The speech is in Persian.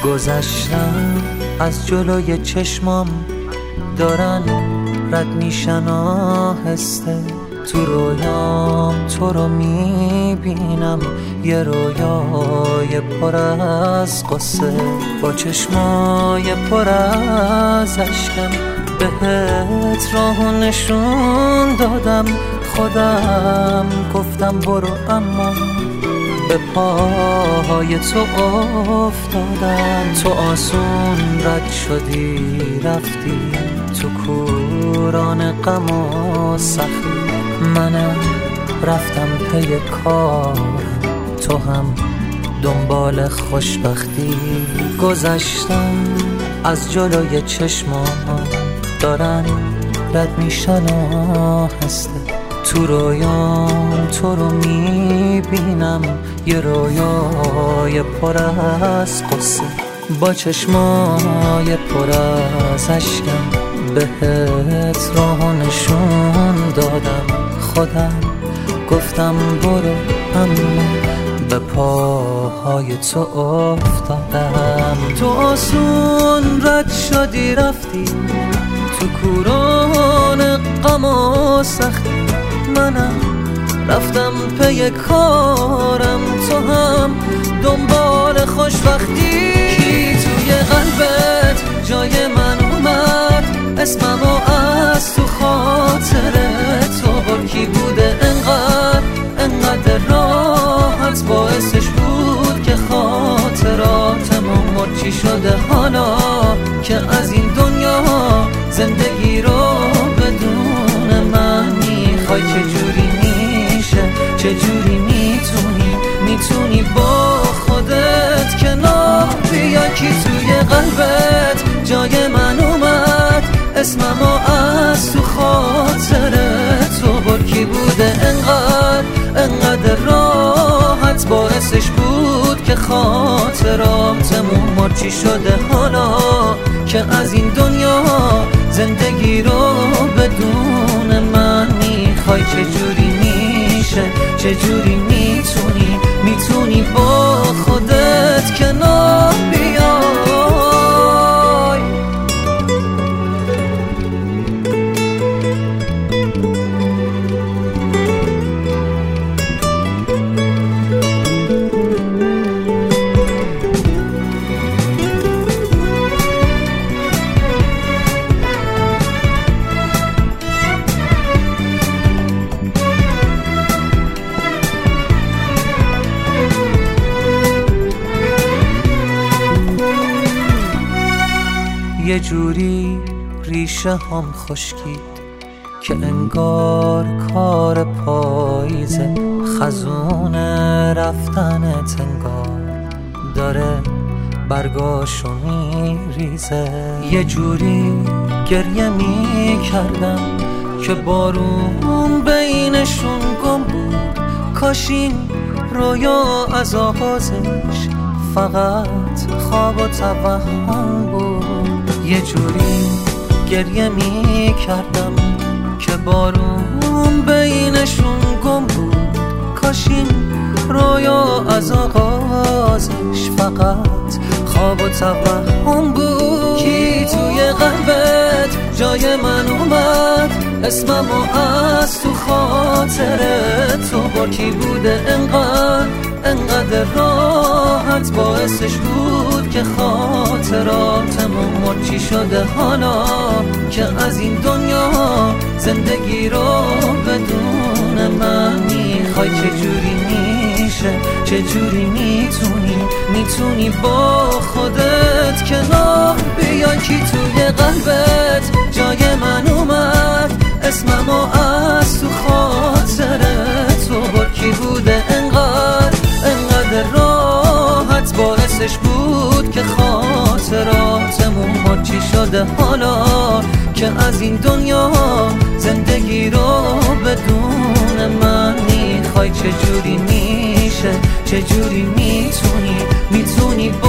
گذشتم از جلوی چشمام دارن رد میشن آهسته، تو رویام تو رو میبینم، یه رویای پر از قصه، با چشمای پر از اشکم بهت راهو نشون دادم، خودم گفتم برو اما به پاهای تو افتادم. تو آسون رد شدی رفتی تو کوران غم و سختی، منم رفتم پی کارم، تو هم دنبال خوشبختی. گذشتم از جلوی چشمام دارن رد میشن آهسته، تو رویام تو رو میبینم، یه رویای پر از قصه، با چشمای پر از اشکم بهت راهو نشون دادم، خودم گفتم برو اما به پاهای تو افتادم. تو آسون رد شدی رفتی تو کوران غم و سختی، منم رفتم پی کارم، تو هم دنبال خوشبختی. کی توی قلبت جای من اومد، اسممو از تو خاطرت تو بر کی بوده انقدر راحت، باعثش بود که خاطراتمون مرچی شده، حالا که از این دنیا زندگی رو بدون من میخوای. چجوری میشه، چجوری میتونی با خودت کنار بیا؟ کی توی قلبت جای من اومد، اسممو از تو خاطرت تو بر کی بوده انقدر راحت، باعثش بود که خاطراتمون مرچی شده، حالا که از این دنیا زندگی رو بدون من میخوای. چجوری میشه، چجوری میتونی با خودت کنار بیای؟ یه جوری ریشه هم خشکید که انگار کار پاییزه، خزون رفتنت انگار داره برگاشو میریزه. یه جوری گریه میکردم که بارون بینشون گم بود، کاش این رویا از آغازش فقط خواب و توهم بود. یه جوری گریه میکردم که بارون بینشون گم بود، کاش این رویا از آغازش فقط خواب و توهم بود. کی توی قلبت جای من اومد، اسممو از تو خاطرت تو بر کی بوده انقدر راحت، باعثش بود که خاطراتمون مرچی شده، حالا که از این دنیا زندگی رو بدون من میخوای. چجوری میشه، چجوری میتونی با خودت کنار بیای؟ کی توی قلبت جای من اومد، اسممو از تو خاطرت تو بر کی بوده انقدر راحت، باعثش بود که خاطراتمون مرچی شده، حالا که از این دنیا زندگی رو بدون من میخوای. چجوری میشه، چجوری میتونی